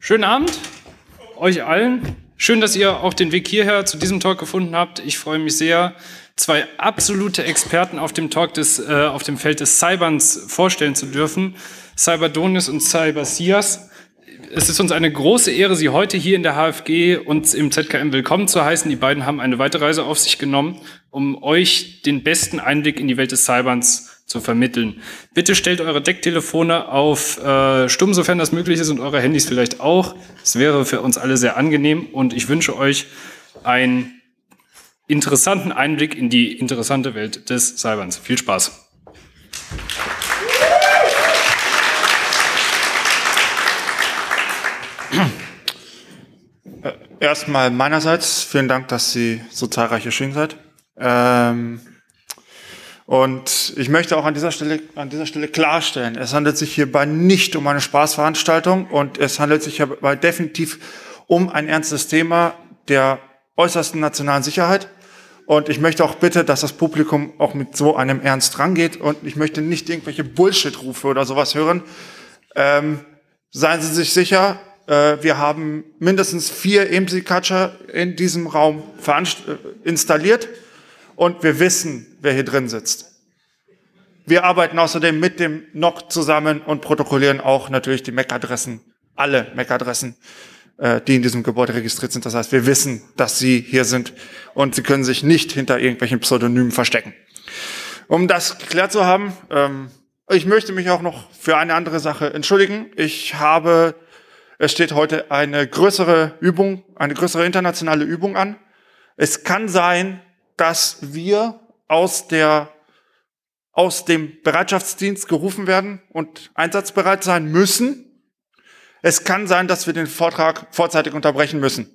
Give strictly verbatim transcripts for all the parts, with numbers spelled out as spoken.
Schönen Abend euch allen. Schön, dass ihr auch den Weg hierher zu diesem Talk gefunden habt. Ich freue mich sehr, zwei absolute Experten auf dem Talk des, äh, auf dem Feld des Cyberns vorstellen zu dürfen. Cyberdonis und Cybersias. Es ist uns eine große Ehre, Sie heute hier in der H F G und im Z K M willkommen zu heißen. Die beiden haben eine weite Reise auf sich genommen, um euch den besten Einblick in die Welt des Cyberns zu vermitteln. Bitte stellt eure Decktelefone auf äh, stumm, sofern das möglich ist, und eure Handys vielleicht auch. Es wäre für uns alle sehr angenehm und ich wünsche euch einen interessanten Einblick in die interessante Welt des Cyberns. Viel Spaß. Erstmal meinerseits vielen Dank, dass Sie so zahlreich erschienen seid. Ähm, und ich möchte auch an dieser Stelle, an dieser Stelle klarstellen, es handelt sich hierbei nicht um eine Spaßveranstaltung und es handelt sich hierbei definitiv um ein ernstes Thema der äußersten nationalen Sicherheit. Und ich möchte auch bitte, dass das Publikum auch mit so einem Ernst rangeht und ich möchte nicht irgendwelche Bullshit-Rufe oder sowas hören. Ähm, seien Sie sich sicher, wir haben mindestens vier E M S I-Catcher in diesem Raum installiert und wir wissen, wer hier drin sitzt. Wir arbeiten außerdem mit dem N O C zusammen und protokollieren auch natürlich die M A C-Adressen, alle M A C-Adressen, die in diesem Gebäude registriert sind. Das heißt, wir wissen, dass Sie hier sind und Sie können sich nicht hinter irgendwelchen Pseudonymen verstecken. Um das geklärt zu haben, ähm, ich möchte mich auch noch für eine andere Sache entschuldigen. Ich habe Es steht heute eine größere Übung, eine größere internationale Übung an. Es kann sein, dass wir aus der, aus dem Bereitschaftsdienst gerufen werden und einsatzbereit sein müssen. Es kann sein, dass wir den Vortrag vorzeitig unterbrechen müssen.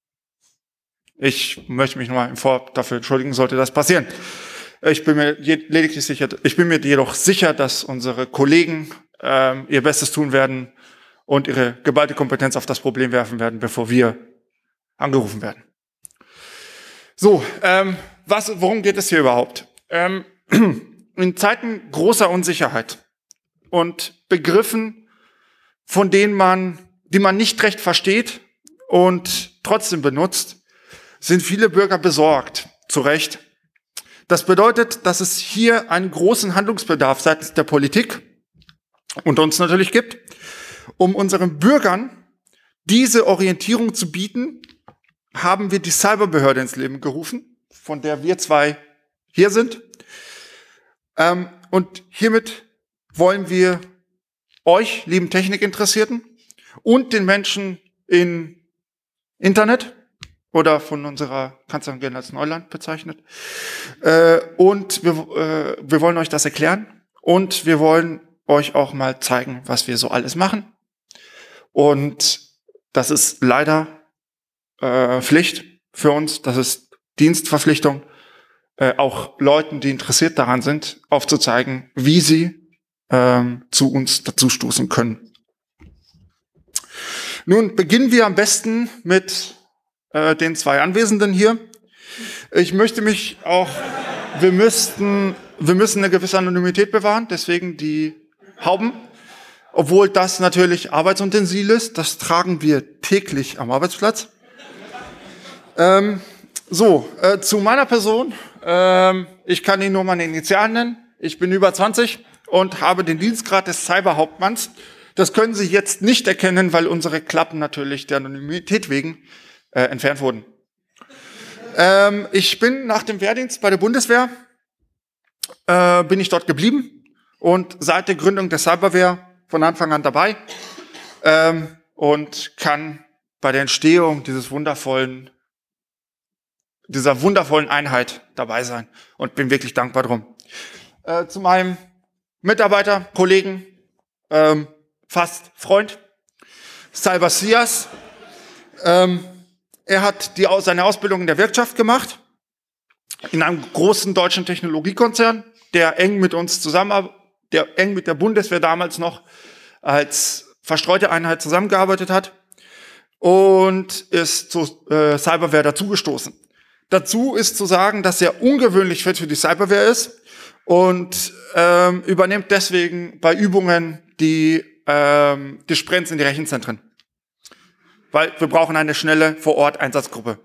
Ich möchte mich nochmal im Vor dafür entschuldigen, sollte das passieren. Ich bin mir lediglich sicher, ich bin mir jedoch sicher, dass unsere Kollegen ähm, ihr Bestes tun werden und ihre geballte Kompetenz auf das Problem werfen werden, bevor wir angerufen werden. So, ähm, was, worum geht es hier überhaupt? Ähm, in Zeiten großer Unsicherheit und Begriffen, von denen man, die man nicht recht versteht und trotzdem benutzt, sind viele Bürger besorgt, zu Recht. Das bedeutet, dass es hier einen großen Handlungsbedarf seitens der Politik und uns natürlich gibt, um unseren Bürgern diese Orientierung zu bieten, haben wir die Cyberbehörde ins Leben gerufen, von der wir zwei hier sind. Ähm, und hiermit wollen wir euch, lieben Technikinteressierten, und den Menschen im Internet oder von unserer Kanzlerin gerne als Neuland bezeichnet, äh, und wir, äh, wir wollen euch das erklären und wir wollen euch auch mal zeigen, was wir so alles machen. Und das ist leider äh, Pflicht für uns, das ist Dienstverpflichtung, äh, auch Leuten, die interessiert daran sind, aufzuzeigen, wie sie ähm, zu uns dazustoßen können. Nun beginnen wir am besten mit äh, den zwei Anwesenden hier. Ich möchte mich auch, wir müssten, wir müssen eine gewisse Anonymität bewahren, deswegen die Hauben. Obwohl das natürlich arbeitsintensiv ist, das tragen wir täglich am Arbeitsplatz. Ähm, so, äh, zu meiner Person. Ähm, ich kann Ihnen nur meine Initialen nennen. Ich bin über zwanzig und habe den Dienstgrad des Cyberhauptmanns. Das können Sie jetzt nicht erkennen, weil unsere Klappen natürlich der Anonymität wegen äh, entfernt wurden. Ähm, ich bin nach dem Wehrdienst bei der Bundeswehr, äh, bin ich dort geblieben und seit der Gründung der Cyberwehr von Anfang an dabei ähm, und kann bei der Entstehung dieses wundervollen, dieser wundervollen Einheit dabei sein und bin wirklich dankbar drum. Äh, zu meinem Mitarbeiter, Kollegen, ähm, fast Freund, Cybersias. Ähm, er hat die, seine Ausbildung in der Wirtschaft gemacht, in einem großen deutschen Technologiekonzern, der eng mit uns zusammenarbeitet, der eng mit der Bundeswehr damals noch als verstreute Einheit zusammengearbeitet hat und ist zur äh, Cyberwehr dazugestoßen. Dazu ist zu sagen, dass er ungewöhnlich fit für die Cyberwehr ist und ähm, übernimmt deswegen bei Übungen die, ähm, die Sprints in die Rechenzentren. weil wir brauchen eine schnelle Vor-Ort-Einsatzgruppe.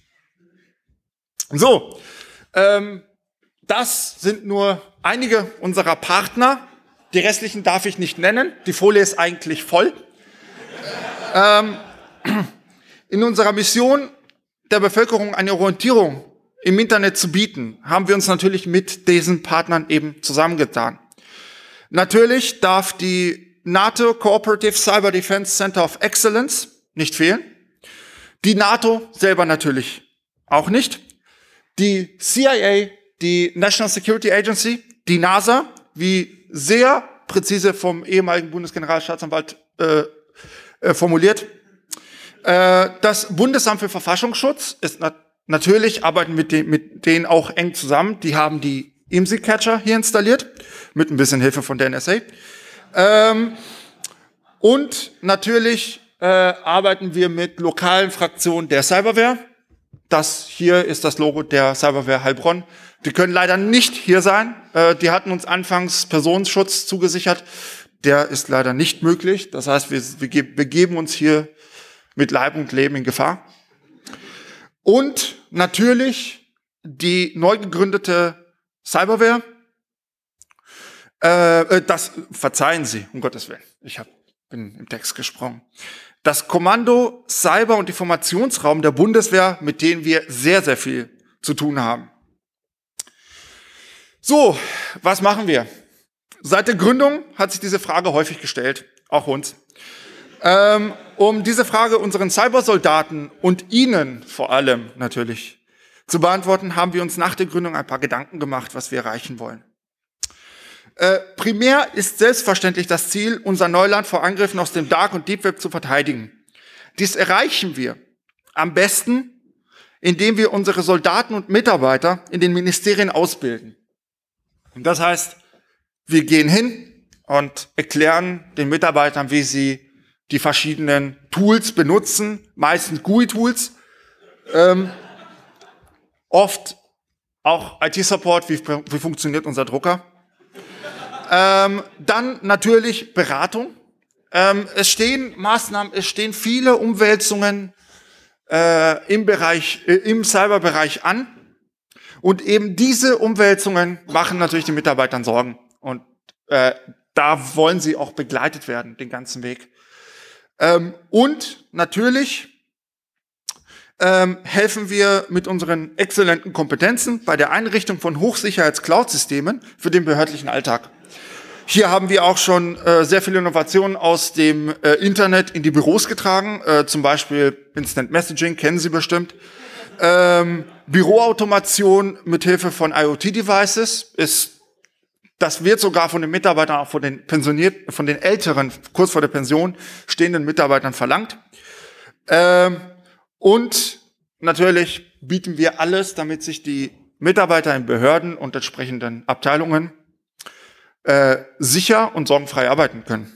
So, ähm, das sind nur einige unserer Partner. Die restlichen darf ich nicht nennen. Die Folie ist eigentlich voll. ähm, in unserer Mission, der Bevölkerung eine Orientierung im Internet zu bieten, haben wir uns natürlich mit diesen Partnern eben zusammengetan. Natürlich darf die NATO Cooperative Cyber Defense Center of Excellence nicht fehlen. Die NATO selber natürlich auch nicht. Die C I A, die National Security Agency, die NASA, wie sehr präzise vom ehemaligen Bundesgeneralstaatsanwalt äh, äh, formuliert. Äh, das Bundesamt für Verfassungsschutz ist nat natürlich, arbeiten mit, den, mit denen auch eng zusammen. Die haben die I M S I-Catcher hier installiert, mit ein bisschen Hilfe von der N S A. Ähm, und natürlich äh, arbeiten wir mit lokalen Fraktionen der Cyberware. Das hier ist das Logo der Cyberware Heilbronn. Die können leider nicht hier sein. Äh, die hatten uns anfangs Personenschutz zugesichert. Der ist leider nicht möglich. Das heißt, wir, wir begeben uns hier mit Leib und Leben in Gefahr. Und natürlich die neu gegründete Cyberware. Äh, das verzeihen Sie, um Gottes Willen. Ich hab, bin im Text gesprungen. Das Kommando Cyber- und Informationsraum der Bundeswehr, mit denen wir sehr, sehr viel zu tun haben. So, was machen wir? Seit der Gründung hat sich diese Frage häufig gestellt, auch uns. Ähm, um diese Frage unseren Cybersoldaten und Ihnen vor allem natürlich zu beantworten, haben wir uns nach der Gründung ein paar Gedanken gemacht, was wir erreichen wollen. Äh, primär ist selbstverständlich das Ziel, unser Neuland vor Angriffen aus dem Dark- und Deep Web zu verteidigen. Dies erreichen wir am besten, indem wir unsere Soldaten und Mitarbeiter in den Ministerien ausbilden. Und das heißt, wir gehen hin und erklären den Mitarbeitern, wie sie die verschiedenen Tools benutzen, meistens G U I-Tools, ähm, oft auch I T-Support, wie, wie funktioniert unser Drucker. Ähm, dann natürlich Beratung. Ähm, es stehen Maßnahmen, es stehen viele Umwälzungen äh, im Bereich, äh, im Cyberbereich an. Und eben diese Umwälzungen machen natürlich den Mitarbeitern Sorgen. Und äh, da wollen sie auch begleitet werden, den ganzen Weg. Ähm, und natürlich ähm, helfen wir mit unseren exzellenten Kompetenzen bei der Einrichtung von Hochsicherheits-Cloud-Systemen für den behördlichen Alltag. Hier haben wir auch schon äh, sehr viele Innovationen aus dem äh, Internet in die Büros getragen, äh, zum Beispiel Instant Messaging, kennen Sie bestimmt. Ähm, Büroautomation mit Hilfe von IoT-Devices ist, das wird sogar von den Mitarbeitern, auch von den pensionierten, von den älteren, kurz vor der Pension stehenden Mitarbeitern verlangt. Ähm, und natürlich bieten wir alles, damit sich die Mitarbeiter in Behörden und entsprechenden Abteilungen äh, sicher und sorgenfrei arbeiten können.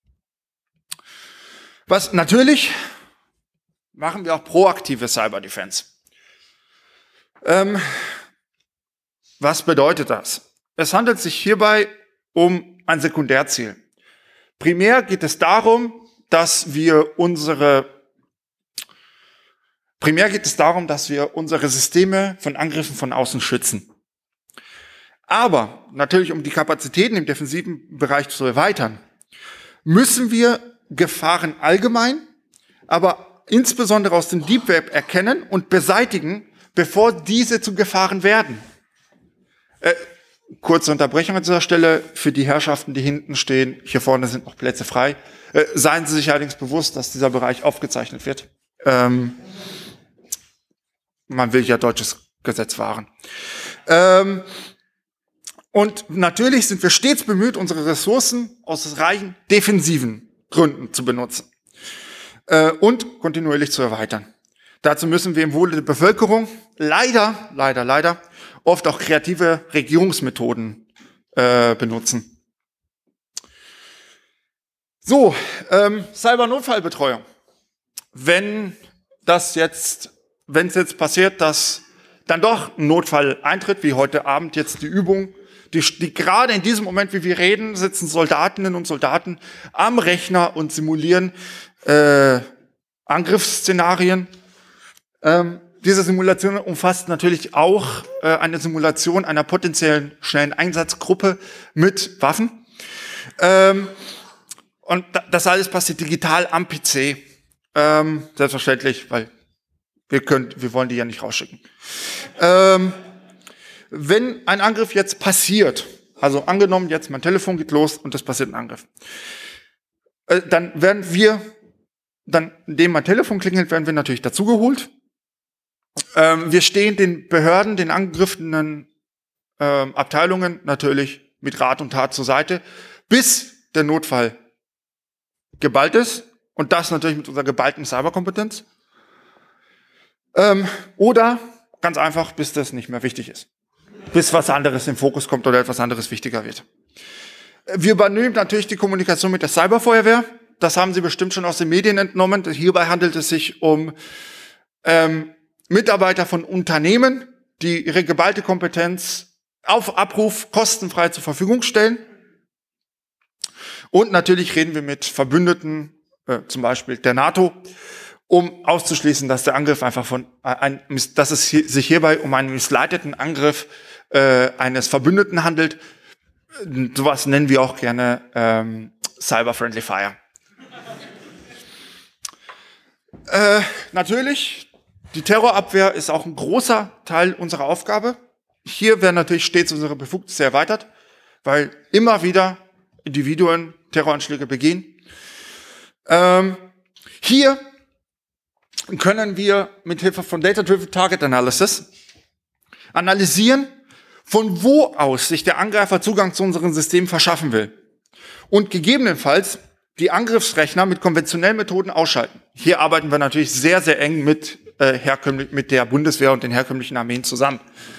Was natürlich machen wir auch proaktive Cyber Defense. Ähm, was bedeutet das? Es handelt sich hierbei um ein Sekundärziel. Primär geht es darum, dass wir unsere Primär geht es darum, dass wir unsere Systeme von Angriffen von außen schützen. Aber natürlich, um die Kapazitäten im defensiven Bereich zu erweitern, müssen wir Gefahren allgemein, aber insbesondere aus dem Deep Web erkennen und beseitigen, bevor diese zu Gefahren werden. Äh, kurze Unterbrechung an dieser Stelle für die Herrschaften, die hinten stehen. Hier vorne sind noch Plätze frei. Äh, seien Sie sich allerdings bewusst, dass dieser Bereich aufgezeichnet wird. Ähm, man will ja deutsches Gesetz wahren. Ähm, und natürlich sind wir stets bemüht, unsere Ressourcen aus rein defensiven Gründen zu benutzen äh, und kontinuierlich zu erweitern. Dazu müssen wir im Wohle der Bevölkerung leider, leider, leider oft auch kreative Regierungsmethoden äh, benutzen. So, ähm, Cyber-Notfallbetreuung. Wenn das jetzt, wenn es jetzt passiert, dass dann doch ein Notfall eintritt, wie heute Abend jetzt die Übung, die, die gerade in diesem Moment, wie wir reden, sitzen Soldatinnen und Soldaten am Rechner und simulieren äh, Angriffsszenarien. Ähm, diese Simulation umfasst natürlich auch äh, eine Simulation einer potenziellen schnellen Einsatzgruppe mit Waffen. Ähm, und das alles passiert digital am P C. Ähm, selbstverständlich, weil wir können, wir wollen die ja nicht rausschicken. Ähm, wenn ein Angriff jetzt passiert, also angenommen jetzt mein Telefon geht los und es passiert ein Angriff, äh, dann werden wir, dann, indem mein Telefon klingelt, werden wir natürlich dazugeholt. Ähm, wir stehen den Behörden, den angegriffenen ähm, Abteilungen natürlich mit Rat und Tat zur Seite, bis der Notfall geballt ist. Und das natürlich mit unserer geballten Cyberkompetenz. Ähm, oder ganz einfach, bis das nicht mehr wichtig ist. Bis was anderes im Fokus kommt oder etwas anderes wichtiger wird. Wir übernehmen natürlich die Kommunikation mit der Cyberfeuerwehr. Das haben Sie bestimmt schon aus den Medien entnommen. Hierbei handelt es sich um ähm, Mitarbeiter von Unternehmen, die ihre geballte Kompetenz auf Abruf kostenfrei zur Verfügung stellen. Und natürlich reden wir mit Verbündeten, äh, zum Beispiel der NATO, um auszuschließen, dass der Angriff einfach von äh, ein, dass es hier, sich hierbei um einen missleiteten Angriff äh, eines Verbündeten handelt. Sowas nennen wir auch gerne ähm, Cyber-Friendly Fire. äh, natürlich, die Terrorabwehr ist auch ein großer Teil unserer Aufgabe. Hier werden natürlich stets unsere Befugnisse erweitert, weil immer wieder Individuen Terroranschläge begehen. Ähm, hier können wir mit Hilfe von Data-Driven Target Analysis analysieren, von wo aus sich der Angreifer Zugang zu unserem System verschaffen will und gegebenenfalls die Angriffsrechner mit konventionellen Methoden ausschalten. Hier arbeiten wir natürlich sehr, sehr eng mit, äh, herkömmlich, mit der Bundeswehr und den herkömmlichen Armeen zusammen.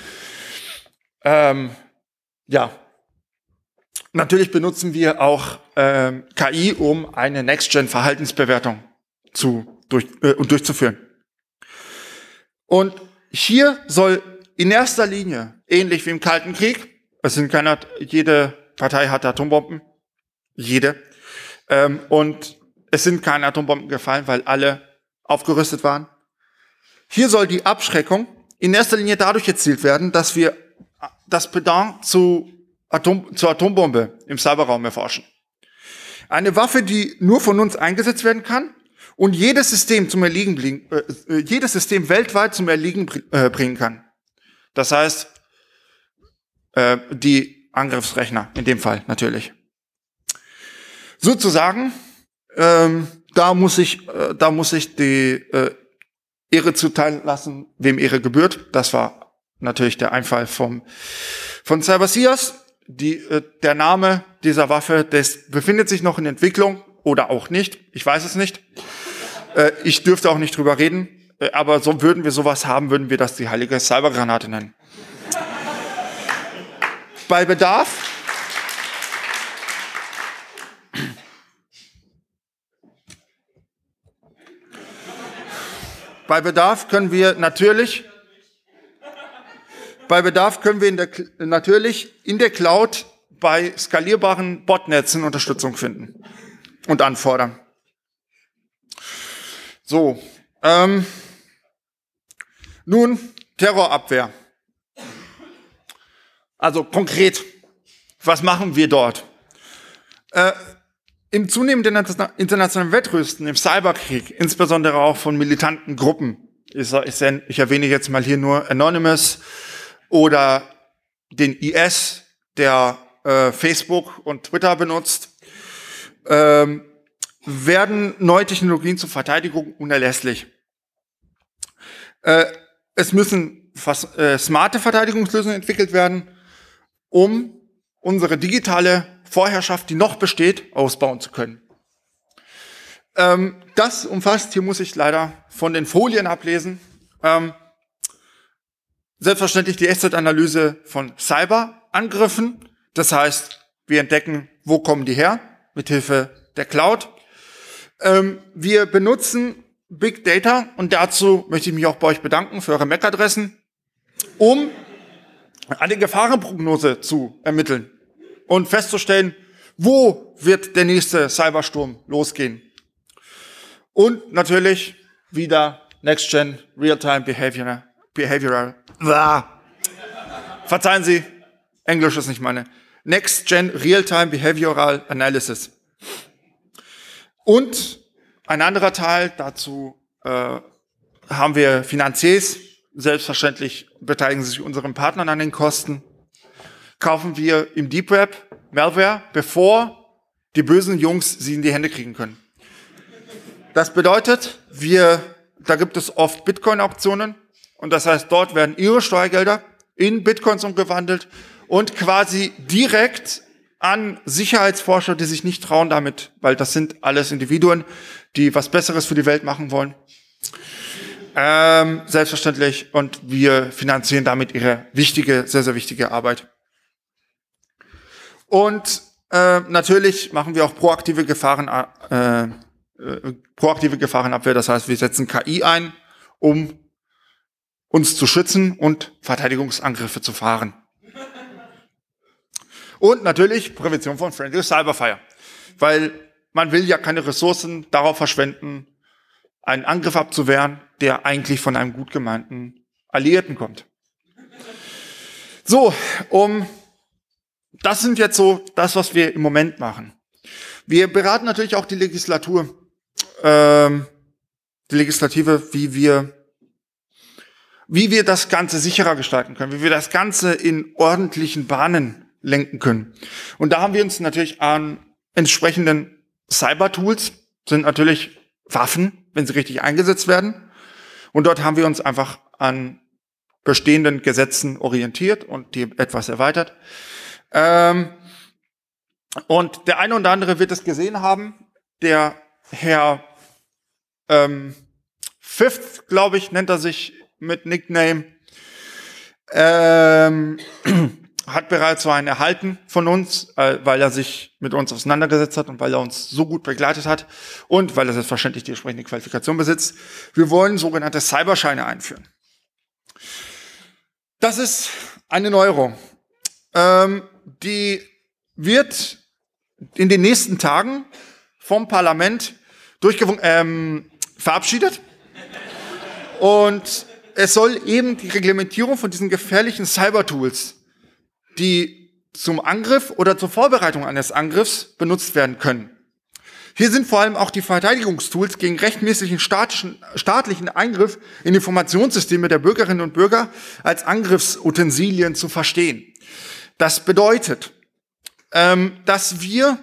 Ähm, ja. Natürlich benutzen wir auch ähm, K I, um eine Next-Gen-Verhaltensbewertung zu, durch, äh, durchzuführen. Und hier soll in erster Linie, ähnlich wie im Kalten Krieg, es sind keine, jede Partei hatte Atombomben, jede, ähm, und es sind keine Atombomben gefallen, weil alle aufgerüstet waren. Hier soll die Abschreckung in erster Linie dadurch erzielt werden, dass wir das Pendant zu Atom, zur Atombombe im Cyberraum erforschen. Eine Waffe, die nur von uns eingesetzt werden kann und jedes System zum Erliegen, äh, jedes System weltweit zum Erliegen äh, bringen kann. Das heißt, äh, die Angriffsrechner in dem Fall natürlich. Sozusagen, ähm, da muss ich, äh, da muss ich die äh, Ehre zuteil lassen, wem Ehre gebührt. Das war natürlich der Einfall vom von CyberSeers. Die, äh, der Name dieser Waffe, das befindet sich noch in Entwicklung oder auch nicht. Ich weiß es nicht. Äh, ich dürfte auch nicht drüber reden. Äh, aber so würden wir sowas haben, würden wir das die heilige Cybergranate nennen. Bei Bedarf Bei Bedarf können wir natürlich Bei Bedarf können wir in der, natürlich in der Cloud bei skalierbaren Botnetzen Unterstützung finden und anfordern. So, ähm, nun Terrorabwehr. Also konkret, was machen wir dort? Äh, Im zunehmenden internationalen Wettrüsten, im Cyberkrieg, insbesondere auch von militanten Gruppen, ich, ich, ich erwähne jetzt mal hier nur Anonymous, oder den I S, der äh, Facebook und Twitter benutzt, ähm, werden neue Technologien zur Verteidigung unerlässlich. Äh, es müssen fast, äh, smarte Verteidigungslösungen entwickelt werden, um unsere digitale Vorherrschaft, die noch besteht, ausbauen zu können. Ähm, das umfasst, hier muss ich leider von den Folien ablesen, ähm, selbstverständlich die Echtzeitanalyse von Cyberangriffen. Das heißt, wir entdecken, wo kommen die her, mithilfe der Cloud. Ähm, wir benutzen Big Data und dazu möchte ich mich auch bei euch bedanken für eure M A C-Adressen, um eine Gefahrenprognose zu ermitteln und festzustellen, wo wird der nächste Cybersturm losgehen. Und natürlich wieder Next-Gen Real-Time Behavioral, Behavioral, ah. Verzeihen Sie, Englisch ist nicht meine. Next-Gen Real-Time Behavioral Analysis. Und ein anderer Teil, dazu äh, haben wir Finanziers. Selbstverständlich beteiligen sich unseren Partnern an den Kosten. Kaufen wir im Deep Web Malware, bevor die bösen Jungs sie in die Hände kriegen können. Das bedeutet, wir, da gibt es oft Bitcoin-Auktionen. Und das heißt, dort werden ihre Steuergelder in Bitcoins umgewandelt und quasi direkt an Sicherheitsforscher, die sich nicht trauen damit, weil das sind alles Individuen, die was Besseres für die Welt machen wollen. Ähm, selbstverständlich. Und wir finanzieren damit ihre wichtige, sehr, sehr wichtige Arbeit. Und äh, natürlich machen wir auch proaktive Gefahren, äh, äh, proaktive Gefahrenabwehr. Das heißt, wir setzen K I ein, um uns zu schützen und Verteidigungsangriffe zu fahren. Und natürlich Prävention von Friendly Cyberfire. Weil man will ja keine Ressourcen darauf verschwenden, einen Angriff abzuwehren, der eigentlich von einem gut gemeinten Alliierten kommt. So, um, das sind jetzt so das, was wir im Moment machen. Wir beraten natürlich auch die Legislatur, ähm, die Legislative, wie wir wie wir das Ganze sicherer gestalten können, wie wir das Ganze in ordentlichen Bahnen lenken können. Und da haben wir uns natürlich an entsprechenden Cyber-Tools, sind natürlich Waffen, wenn sie richtig eingesetzt werden. Und dort haben wir uns einfach an bestehenden Gesetzen orientiert und die etwas erweitert. Ähm, und der eine oder andere wird es gesehen haben, der Herr ähm, Fifth, glaube ich, nennt er sich mit Nickname, ähm, hat bereits so einen erhalten von uns, äh, weil er sich mit uns auseinandergesetzt hat und weil er uns so gut begleitet hat und weil er selbstverständlich die entsprechende Qualifikation besitzt. Wir wollen sogenannte Cyberscheine einführen. Das ist eine Neuerung. Ähm, die wird in den nächsten Tagen vom Parlament durchgewunken, ähm, verabschiedet. Und es soll eben die Reglementierung von diesen gefährlichen Cyber-Tools, die zum Angriff oder zur Vorbereitung eines Angriffs benutzt werden können. Hier sind vor allem auch die Verteidigungstools gegen rechtmäßigen statischen, staatlichen Eingriff in Informationssysteme der Bürgerinnen und Bürger als Angriffsutensilien zu verstehen. Das bedeutet, ähm, dass wir,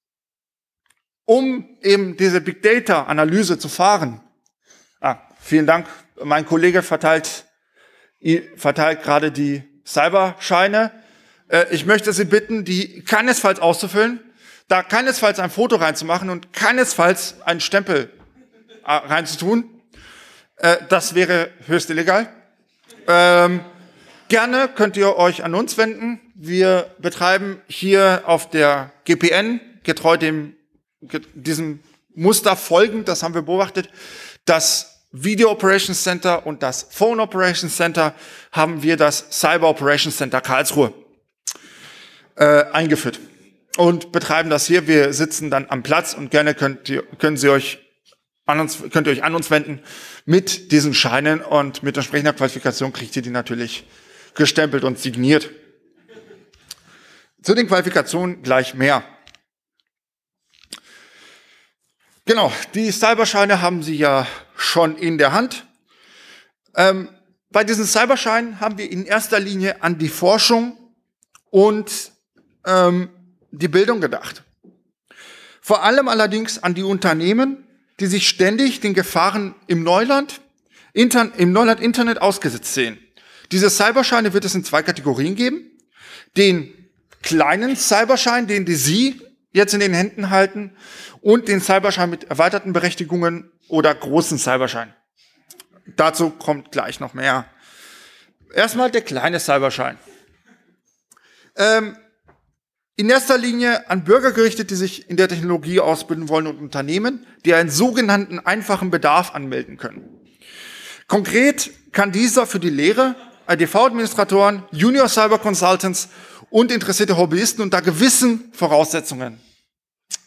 um eben diese Big Data-Analyse zu fahren, ah, vielen Dank, mein Kollege verteilt, verteilt gerade die Cyberscheine. Ich möchte Sie bitten, die keinesfalls auszufüllen, da keinesfalls ein Foto reinzumachen und keinesfalls einen Stempel reinzutun. Das wäre höchst illegal. Ähm, gerne könnt ihr euch an uns wenden. Wir betreiben hier auf der G P N, getreu dem, diesem Muster folgend, das haben wir beobachtet, das Video Operations Center und das Phone Operations Center haben wir das Cyber Operations Center Karlsruhe äh, eingeführt und betreiben das hier. Wir sitzen dann am Platz und gerne könnt ihr, können Sie euch an uns, könnt ihr euch an uns wenden mit diesen Scheinen und mit entsprechender Qualifikation kriegt ihr die natürlich gestempelt und signiert. Zu den Qualifikationen gleich mehr. Genau, die Cyberscheine haben Sie ja schon in der Hand. Ähm, bei diesen Cyberscheinen haben wir in erster Linie an die Forschung und ähm, die Bildung gedacht. Vor allem allerdings an die Unternehmen, die sich ständig den Gefahren im Neuland, Inter- im Neuland-Internet ausgesetzt sehen. Diese Cyberscheine wird es in zwei Kategorien geben. Den kleinen Cyberschein, den die Sie jetzt in den Händen halten, und den Cyberschein mit erweiterten Berechtigungen oder großen Cyberschein. Dazu kommt gleich noch mehr. Erstmal der kleine Cyberschein. Ähm, in erster Linie an Bürger gerichtet, die sich in der Technologie ausbilden wollen und Unternehmen, die einen sogenannten einfachen Bedarf anmelden können. Konkret kann dieser für die Lehre, I D V-Administratoren, Junior Cyber Consultants und interessierte Hobbyisten unter gewissen Voraussetzungen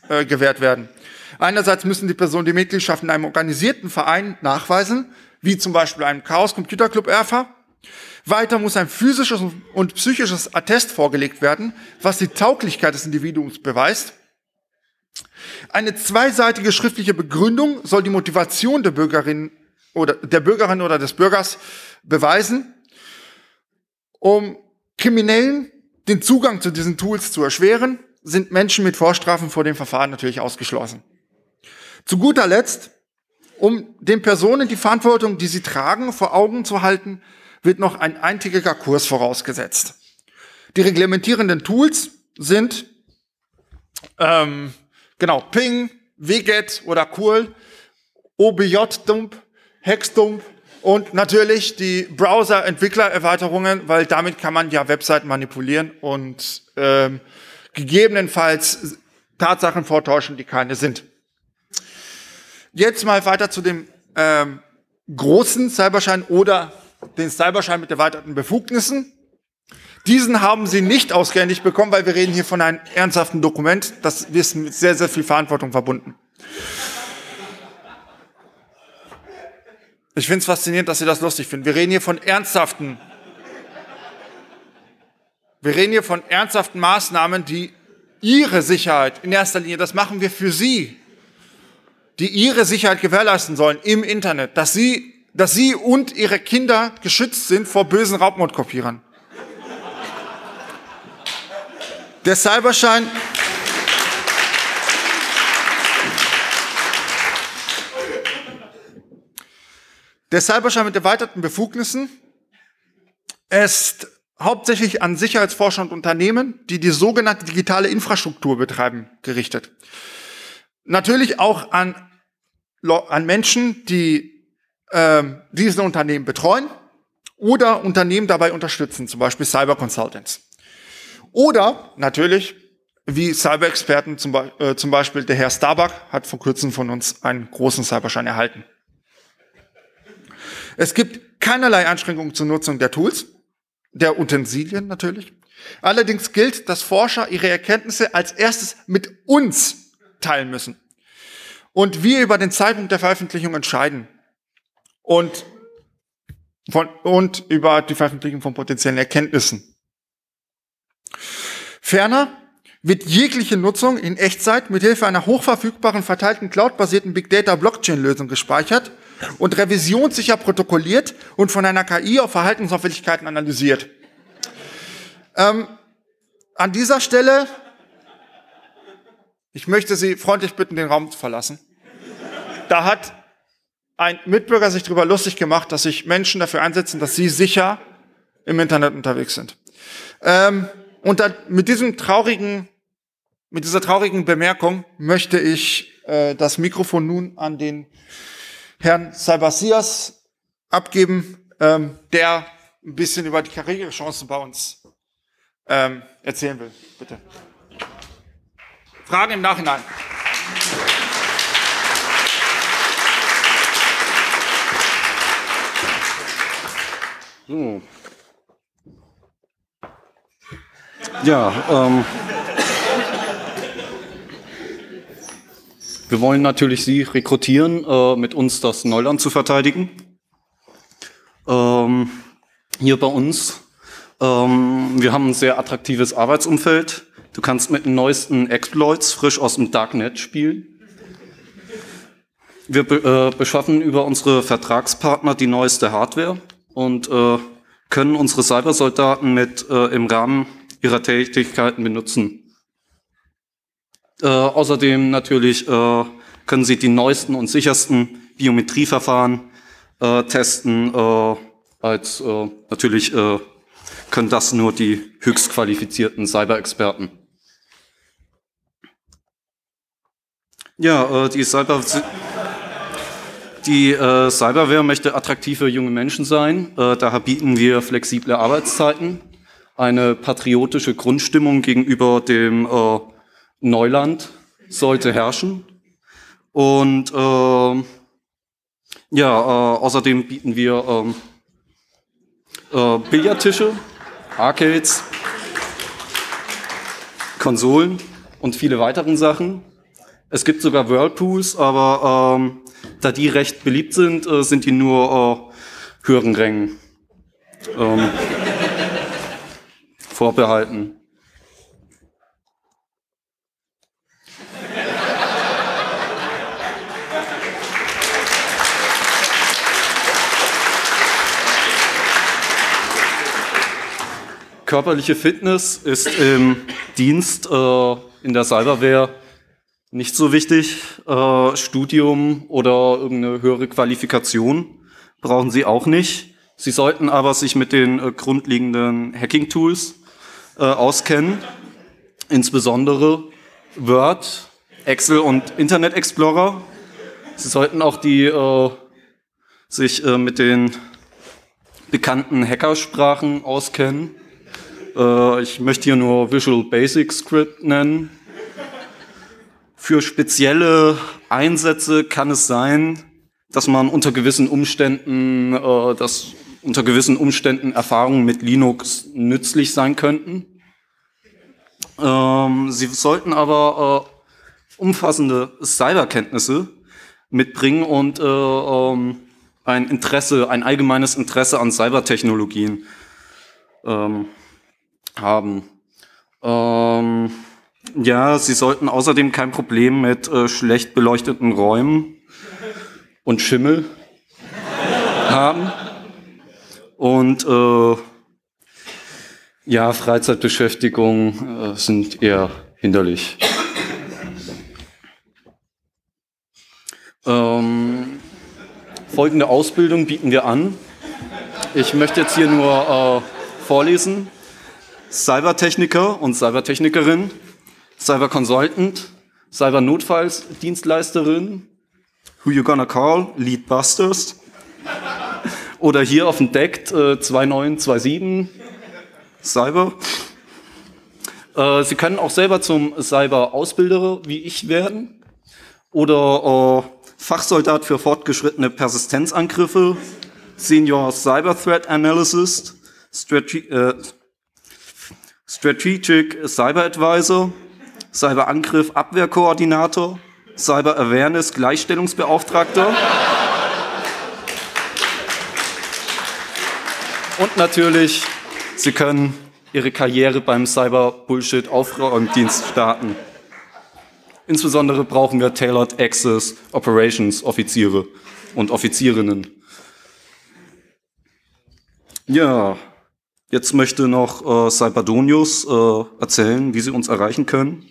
äh, gewährt werden. Einerseits müssen die Personen die Mitgliedschaft in einem organisierten Verein nachweisen, wie zum Beispiel einem Chaos Computer Club R F A. Weiter muss ein physisches und psychisches Attest vorgelegt werden, was die Tauglichkeit des Individuums beweist. Eine zweiseitige schriftliche Begründung soll die Motivation der Bürgerin oder der Bürgerin oder des Bürgers beweisen, um Kriminellen den Zugang zu diesen Tools zu erschweren, sind Menschen mit Vorstrafen vor dem Verfahren natürlich ausgeschlossen. Zu guter Letzt, um den Personen die Verantwortung, die sie tragen, vor Augen zu halten, wird noch ein eintägiger Kurs vorausgesetzt. Die reglementierenden Tools sind ähm, genau Ping, W G E T oder Curl, O B J-Dump, Hexdump und natürlich die Browser-Entwickler-Erweiterungen, weil damit kann man ja Webseiten manipulieren und ähm, gegebenenfalls Tatsachen vortäuschen, die keine sind. Jetzt mal weiter zu dem ähm, großen Cyberschein oder den Cyberschein mit erweiterten Befugnissen. Diesen haben Sie nicht ausgehändigt bekommen, weil wir reden hier von einem ernsthaften Dokument. Das ist mit sehr, sehr viel Verantwortung verbunden. Ich finde es faszinierend, dass Sie das lustig finden. Wir reden hier von ernsthaften, wir reden hier von ernsthaften Maßnahmen, die Ihre Sicherheit in erster Linie, das machen wir für Sie, die Ihre Sicherheit gewährleisten sollen im Internet, dass Sie dass Sie und Ihre Kinder geschützt sind vor bösen Raubmordkopierern. Der Cyberschein Der Cyberschein mit erweiterten Befugnissen ist hauptsächlich an Sicherheitsforscher und Unternehmen, die die sogenannte digitale Infrastruktur betreiben, gerichtet. Natürlich auch an, an Menschen, die diese Unternehmen betreuen oder Unternehmen dabei unterstützen, zum Beispiel Cyber Consultants. Oder natürlich, wie Cyber-Experten, zum, Be äh, zum Beispiel der Herr Starbuck hat vor kurzem von uns einen großen Cyberschein erhalten. Es gibt keinerlei Einschränkungen zur Nutzung der Tools, der Utensilien natürlich. Allerdings gilt, dass Forscher ihre Erkenntnisse als erstes mit uns teilen müssen. Und wir über den Zeitpunkt der Veröffentlichung entscheiden. Und, von, und über die Veröffentlichung von potenziellen Erkenntnissen. Ferner wird jegliche Nutzung in Echtzeit mit Hilfe einer hochverfügbaren, verteilten Cloud-basierten Big Data-Blockchain-Lösung gespeichert und revisionssicher protokolliert und von einer K I auf Verhaltensauffälligkeiten analysiert. Ähm, an dieser Stelle, ich möchte Sie freundlich bitten, den Raum zu verlassen. Da hat ein Mitbürger sich darüber lustig gemacht, dass sich Menschen dafür einsetzen, dass sie sicher im Internet unterwegs sind. Ähm, und dann mit diesem traurigen, mit dieser traurigen Bemerkung möchte ich äh, das Mikrofon nun an den Herrn Saibasias abgeben, ähm, der ein bisschen über die Karrierechancen bei uns ähm, erzählen will. Bitte. Fragen im Nachhinein. So. Ja, ähm, wir wollen natürlich Sie rekrutieren, äh, mit uns das Neuland zu verteidigen. Ähm, hier bei uns, ähm, wir haben ein sehr attraktives Arbeitsumfeld. Du kannst mit den neuesten Exploits frisch aus dem Darknet spielen. Wir be äh, beschaffen über unsere Vertragspartner die neueste Hardware und äh, können unsere Cybersoldaten mit äh, im Rahmen ihrer Tätigkeiten benutzen. Äh, außerdem natürlich äh, können Sie die neuesten und sichersten Biometrieverfahren äh, testen. Äh, als äh, natürlich äh, können das nur die höchst qualifizierten Cyber-Experten. Ja, äh, die Cyber Die äh, Cyberware möchte attraktiv für junge Menschen sein. Äh, daher bieten wir flexible Arbeitszeiten, eine patriotische Grundstimmung gegenüber dem äh, Neuland sollte herrschen. Und äh, ja, äh, außerdem bieten wir äh, äh, Billardtische, Arcades, Konsolen und viele weitere Sachen. Es gibt sogar Whirlpools, aber ähm, da die recht beliebt sind, äh, sind die nur äh, höheren Rängen ähm, vorbehalten. Körperliche Fitness ist im Dienst äh, in der Cyberware nicht so wichtig. Äh, Studium oder irgendeine höhere Qualifikation brauchen Sie auch nicht. Sie sollten aber sich mit den äh, grundlegenden Hacking-Tools äh, auskennen, insbesondere Word, Excel und Internet Explorer. Sie sollten auch die äh, sich äh, mit den bekannten Hackersprachen auskennen. Äh, ich möchte hier nur Visual Basic Script nennen. Für spezielle Einsätze kann es sein, dass man unter gewissen Umständen, äh, dass unter gewissen Umständen Erfahrungen mit Linux nützlich sein könnten. Ähm, Sie sollten aber äh, umfassende Cyberkenntnisse mitbringen und äh, ähm, ein Interesse, ein allgemeines Interesse an Cybertechnologien ähm, haben. Ähm, ja, Sie sollten außerdem kein Problem mit äh, schlecht beleuchteten Räumen und Schimmel haben. Und äh, ja, Freizeitbeschäftigungen äh, sind eher hinderlich. Ähm, folgende Ausbildung bieten wir an. Ich möchte jetzt hier nur äh, vorlesen. Cybertechniker und Cybertechnikerin, Cyber-Consultant, Cyber-Notfallsdienstleisterin, Who You Gonna Call, Lead Busters. Oder hier auf dem Deck äh, zwei neun zwei sieben, Cyber. Äh, Sie können auch selber zum Cyber-Ausbilder wie ich werden. Oder äh, Fachsoldat für fortgeschrittene Persistenzangriffe, Senior Cyber Threat Analyst, Strate äh, Strategic Cyber Advisor, Cyberangriff Abwehrkoordinator, Cyber Awareness Gleichstellungsbeauftragter und natürlich, Sie können Ihre Karriere beim Cyber Bullshit Aufräumdienst starten. Insbesondere brauchen wir Tailored Access Operations Offiziere und Offizierinnen. Ja, jetzt möchte noch äh, Cyberdonius äh, erzählen, wie Sie uns erreichen können.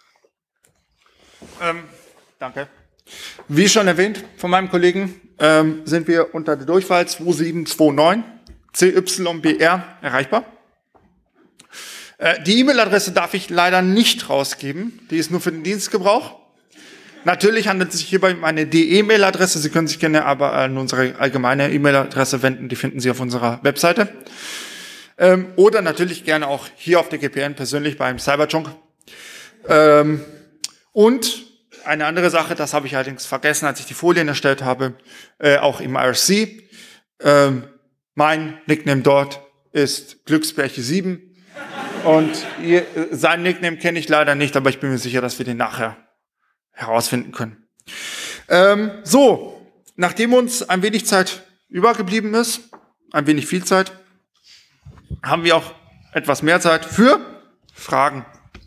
Ähm, danke. Wie schon erwähnt von meinem Kollegen, ähm, sind wir unter der Durchwahl zwei sieben zwei neun C Y B R erreichbar. Äh, die E-Mail-Adresse darf ich leider nicht rausgeben. Die ist nur für den Dienstgebrauch. Natürlich handelt es sich hierbei um eine D E-Mail-Adresse. Sie können sich gerne aber an unsere allgemeine E-Mail-Adresse wenden. Die finden Sie auf unserer Webseite. Ähm, oder natürlich gerne auch hier auf der G P N persönlich beim Cyberjunk. Ähm, und eine andere Sache, das habe ich allerdings vergessen, als ich die Folien erstellt habe, äh, auch im I R C. Ähm, mein Nickname dort ist Glücksbärche sieben. Und ihr, seinen Nickname kenne ich leider nicht, aber ich bin mir sicher, dass wir den nachher herausfinden können. Ähm, so, nachdem uns ein wenig Zeit übergeblieben ist, ein wenig viel Zeit, haben wir auch etwas mehr Zeit für Fragen.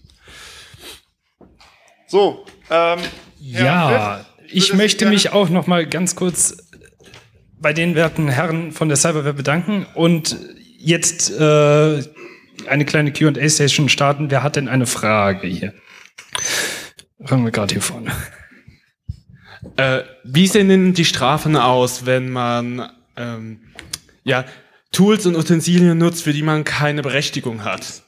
So, ähm, ja, Fritz, ich möchte mich auch noch mal ganz kurz bei den werten Herren von der Cyberware bedanken und jetzt äh, eine kleine Q and A-Session starten. Wer hat denn eine Frage hier? Fangen wir gerade hier vorne. Äh, wie sehen denn die Strafen aus, wenn man ähm, ja, Tools und Utensilien nutzt, für die man keine Berechtigung hat?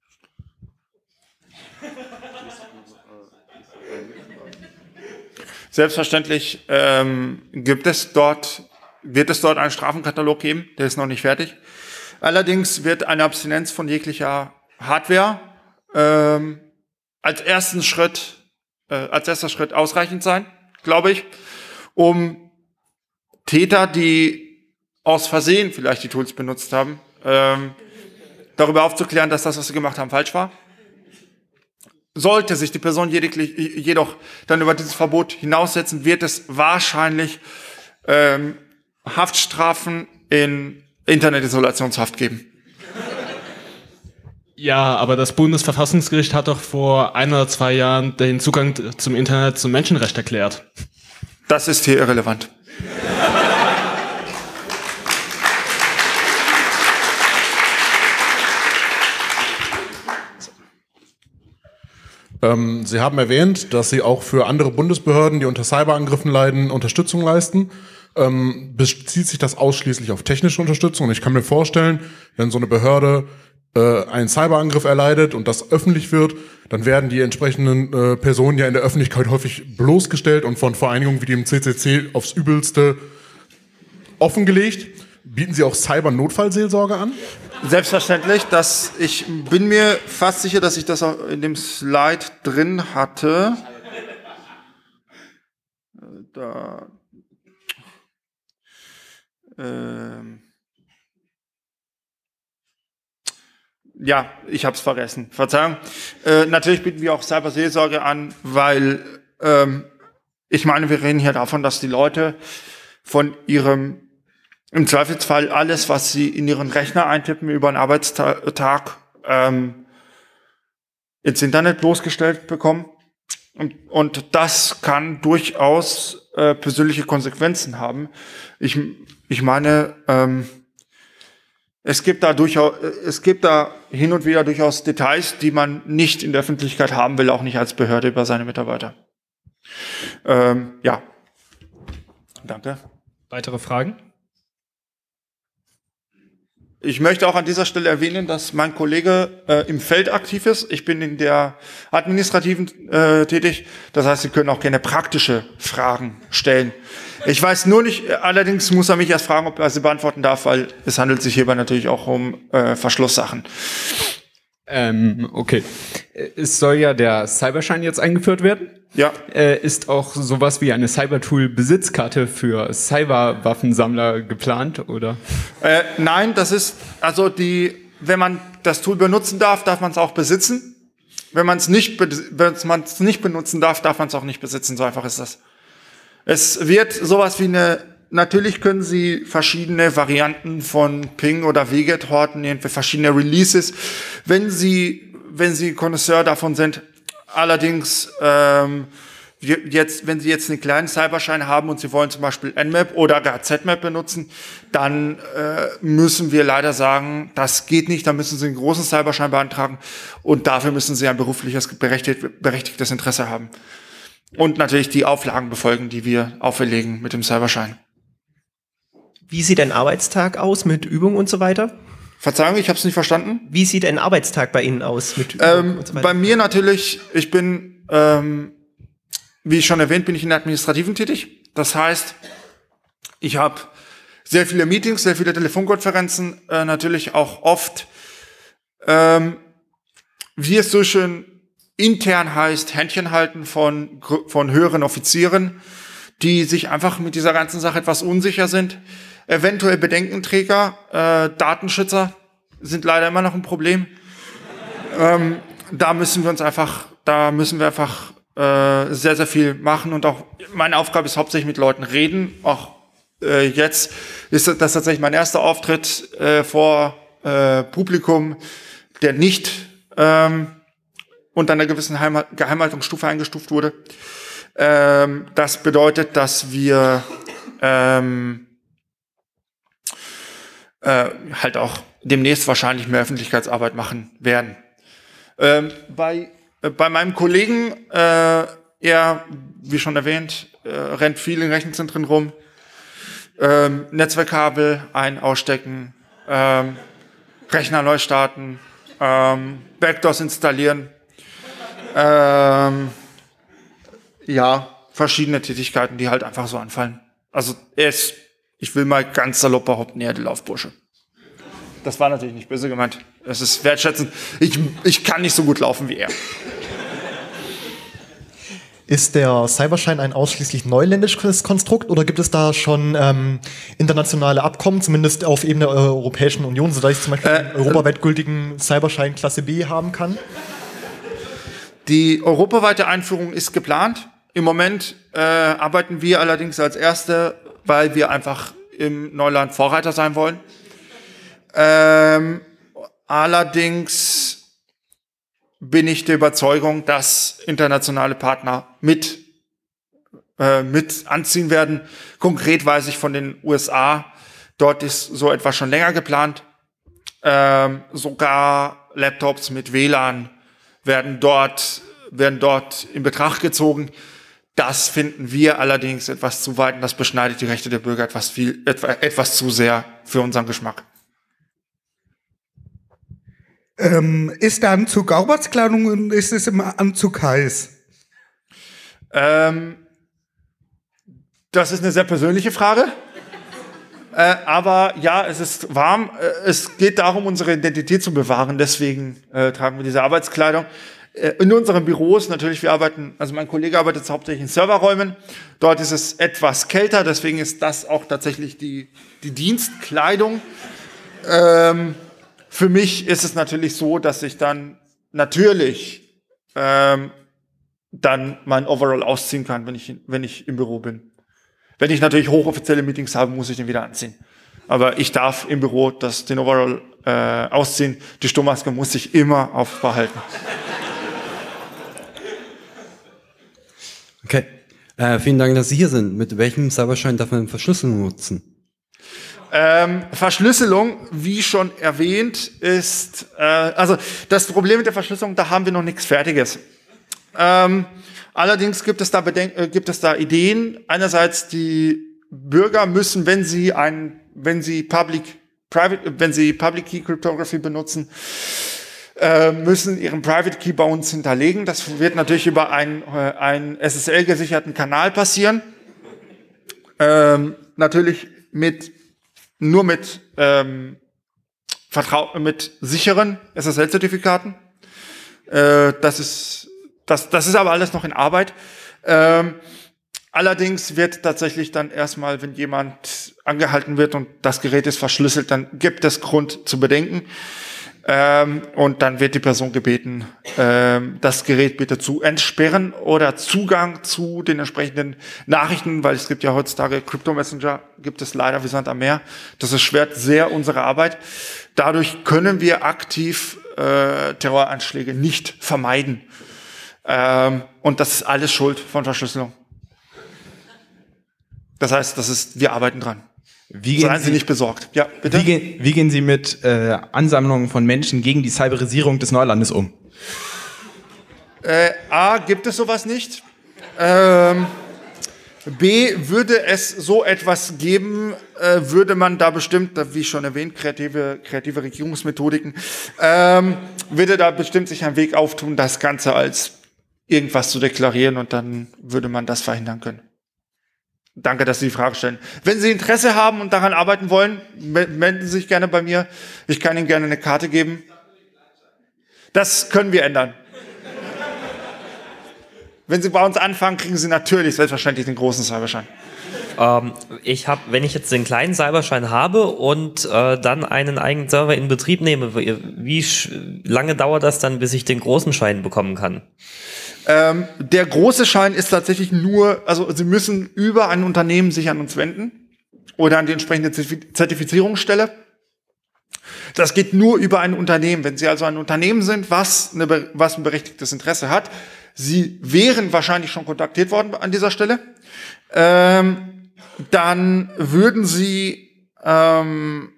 Selbstverständlich ähm, gibt es dort, wird es dort einen Strafenkatalog geben, der ist noch nicht fertig. Allerdings wird eine Abstinenz von jeglicher Hardware ähm, als ersten Schritt, äh, als erster Schritt ausreichend sein, glaube ich, um Täter, die aus Versehen vielleicht die Tools benutzt haben, ähm, darüber aufzuklären, dass das, was sie gemacht haben, falsch war. sollte sich die Person lediglich, jedoch dann über dieses Verbot hinaussetzen, wird es wahrscheinlich ähm, Haftstrafen in Internetisolationshaft geben. Ja, aber das Bundesverfassungsgericht hat doch vor ein oder zwei Jahren den Zugang zum Internet zum Menschenrecht erklärt. Das ist hier irrelevant. Ähm, Sie haben erwähnt, dass Sie auch für andere Bundesbehörden, die unter Cyberangriffen leiden, Unterstützung leisten. Ähm, bezieht sich das ausschließlich auf technische Unterstützung? Und ich kann mir vorstellen, wenn so eine Behörde äh, einen Cyberangriff erleidet und das öffentlich wird, dann werden die entsprechenden äh, Personen ja in der Öffentlichkeit häufig bloßgestellt und von Vereinigungen wie dem C C C aufs Übelste offengelegt. Bieten Sie auch Cyber-Notfallseelsorge an? Selbstverständlich, dass ich bin mir fast sicher, dass ich das auch in dem Slide drin hatte. Da. Ähm. Ja, ich habe es vergessen. Verzeihung. Äh, natürlich bieten wir auch Cyberseelsorge an, weil ähm, ich meine, wir reden hier davon, dass die Leute von ihrem im Zweifelsfall alles, was sie in ihren Rechner eintippen über einen Arbeitstag, ähm, ins Internet bloßgestellt bekommen. Und, und das kann durchaus äh, persönliche Konsequenzen haben. Ich, ich meine, ähm, es gibt da durchaus, es gibt da hin und wieder durchaus Details, die man nicht in der Öffentlichkeit haben will, auch nicht als Behörde über seine Mitarbeiter. Ähm, ja. Danke. Weitere Fragen? Ich möchte auch an dieser Stelle erwähnen, dass mein Kollege äh, im Feld aktiv ist. Ich bin in der administrativen äh, tätig. Das heißt, Sie können auch gerne praktische Fragen stellen. Ich weiß nur nicht, allerdings muss er mich erst fragen, ob er sie beantworten darf, weil es handelt sich hierbei natürlich auch um äh, Verschlusssachen. Ähm, okay. Es soll ja der Cyberschein jetzt eingeführt werden. Ja. Äh, ist auch sowas wie eine Cybertool-Besitzkarte für Cyberwaffensammler geplant, oder? Äh, nein, das ist, also die, wenn man das Tool benutzen darf, darf man es auch besitzen. Wenn man es nicht, wenn man es nicht benutzen darf, darf man es auch nicht besitzen. So einfach ist das. Es wird sowas wie eine, natürlich können Sie verschiedene Varianten von Ping oder W G E T horten, irgendwie verschiedene Releases, wenn Sie, wenn Sie Connoisseur davon sind. Allerdings, ähm, jetzt, wenn Sie jetzt einen kleinen Cyberschein haben und Sie wollen zum Beispiel N MAP oder gar Z MAP benutzen, dann äh, müssen wir leider sagen, das geht nicht. Da müssen Sie einen großen Cyberschein beantragen und dafür müssen Sie ein berufliches berechtigt, berechtigtes Interesse haben. Und natürlich die Auflagen befolgen, die wir auferlegen mit dem Cyberschein. Wie sieht ein Arbeitstag aus mit Übung und so weiter? Verzeihung, ich habe es nicht verstanden. Wie sieht ein Arbeitstag bei Ihnen aus mit Übung Ähm, und so weiter? bei mir natürlich, ich bin, ähm, wie ich schon erwähnt, bin ich in der Administrativen tätig. Das heißt, ich habe sehr viele Meetings, sehr viele Telefonkonferenzen, äh, natürlich auch oft, ähm, wie es so schön intern heißt, Händchen halten von, von höheren Offizieren, die sich einfach mit dieser ganzen Sache etwas unsicher sind. Eventuell Bedenkenträger, äh, Datenschützer sind leider immer noch ein Problem. Ähm, da müssen wir uns einfach, da müssen wir einfach äh, sehr, sehr viel machen und auch meine Aufgabe ist hauptsächlich mit Leuten reden. Auch äh, jetzt ist das tatsächlich mein erster Auftritt äh, vor äh, Publikum, der nicht ähm, unter einer gewissen Heim- Geheimhaltungsstufe eingestuft wurde. Ähm, das bedeutet, dass wir ähm, äh, halt auch demnächst wahrscheinlich mehr Öffentlichkeitsarbeit machen werden. Ähm, bei, äh, bei meinem Kollegen, äh, er, wie schon erwähnt, äh, rennt viel in Rechenzentren rum, ähm, Netzwerkkabel ein- ausstecken, ähm, Rechner neu starten, ähm, Backdoors installieren, ähm, ja, verschiedene Tätigkeiten, die halt einfach so anfallen. Also er ist, ich will mal ganz salopp behaupten, er der Laufbursche. Das war natürlich nicht böse gemeint. Es ist wertschätzend. Ich, ich kann nicht so gut laufen wie er. Ist der Cyberschein ein ausschließlich neuländisches Konstrukt oder gibt es da schon ähm, internationale Abkommen, zumindest auf Ebene der Europäischen Union, sodass ich zum Beispiel äh, einen europaweit gültigen Cyberschein Klasse B haben kann? Die europaweite Einführung ist geplant. Im Moment äh, arbeiten wir allerdings als Erste, weil wir einfach im Neuland Vorreiter sein wollen. Ähm, allerdings bin ich der Überzeugung, dass internationale Partner mit, äh, mit anziehen werden. Konkret weiß ich von den U S A, dort ist so etwas schon länger geplant. Ähm, sogar Laptops mit W L A N werden dort, werden dort in Betracht gezogen. Das finden wir allerdings etwas zu weit und das beschneidet die Rechte der Bürger etwas viel, etwa, etwas zu sehr für unseren Geschmack. Ähm, ist der Anzug Arbeitskleidung und ist es im Anzug heiß? Ähm, das ist eine sehr persönliche Frage. Äh, aber ja, es ist warm. Äh, es geht darum, unsere Identität zu bewahren. Deswegen äh, tragen wir diese Arbeitskleidung. Äh, in unseren Büros natürlich, wir arbeiten, also mein Kollege arbeitet hauptsächlich in Serverräumen. Dort ist es etwas kälter, deswegen ist das auch tatsächlich die, die Dienstkleidung. Ähm, für mich ist es natürlich so, dass ich dann natürlich ähm, dann mein Overall ausziehen kann, wenn ich, wenn ich im Büro bin. Wenn ich natürlich hochoffizielle Meetings habe, muss ich den wieder anziehen. Aber ich darf im Büro das, den Overall äh, ausziehen. Die Sturmmaske muss ich immer aufbehalten. Okay. Äh, vielen Dank, dass Sie hier sind. Mit welchem Cyberschein darf man Verschlüsselung nutzen? Ähm, Verschlüsselung, wie schon erwähnt, ist, äh, also das Problem mit der Verschlüsselung, da haben wir noch nichts Fertiges. Ähm, allerdings gibt es da Bedenk äh, gibt es da Ideen. Einerseits die Bürger müssen, wenn sie ein, wenn sie Public, Private, wenn sie Public Key Cryptography benutzen, äh, müssen ihren Private Key bei uns hinterlegen. Das wird natürlich über einen, äh, einen S S L-gesicherten Kanal passieren. Ähm, natürlich mit nur mit ähm, Vertrau mit sicheren S S L-Zertifikaten. Äh, das ist Das, das ist aber alles noch in Arbeit. Ähm, allerdings wird tatsächlich dann erstmal, wenn jemand angehalten wird und das Gerät ist verschlüsselt, dann gibt es Grund zu bedenken. Ähm, und dann wird die Person gebeten, ähm, das Gerät bitte zu entsperren oder Zugang zu den entsprechenden Nachrichten, weil es gibt ja heutzutage Crypto-Messenger, gibt es leider wie Sand am Meer. Das erschwert sehr unsere Arbeit. Dadurch können wir aktiv äh, Terroranschläge nicht vermeiden. Ähm, und das ist alles Schuld von Verschlüsselung. Das heißt, das ist, wir arbeiten dran. Wie gehen Seien Sie, Sie nicht besorgt. Ja, bitte? Wie, ge wie gehen Sie mit äh, Ansammlungen von Menschen gegen die Cyberisierung des Neulandes um? Äh, A, gibt es sowas nicht. Ähm, B, würde es so etwas geben, äh, würde man da bestimmt, wie schon erwähnt, kreative, kreative Regierungsmethodiken, ähm, würde da bestimmt sich ein Weg auftun, das Ganze als irgendwas zu deklarieren und dann würde man das verhindern können. Danke, dass Sie die Frage stellen. Wenn Sie Interesse haben und daran arbeiten wollen, melden Sie sich gerne bei mir. Ich kann Ihnen gerne eine Karte geben. Das können wir ändern. Wenn Sie bei uns anfangen, kriegen Sie natürlich selbstverständlich den großen Cyberschein. Ähm, ich habe, wenn ich jetzt den kleinen Cyberschein habe und äh, dann einen eigenen Server in Betrieb nehme, wie lange dauert das dann, bis ich den großen Schein bekommen kann? Ähm, der große Schein ist tatsächlich nur, also Sie müssen über ein Unternehmen sich an uns wenden oder an die entsprechende Zertifizierungsstelle. Das geht nur über ein Unternehmen. Wenn Sie also ein Unternehmen sind, was, eine, was ein berechtigtes Interesse hat, Sie wären wahrscheinlich schon kontaktiert worden an dieser Stelle, ähm, dann würden Sie ähm,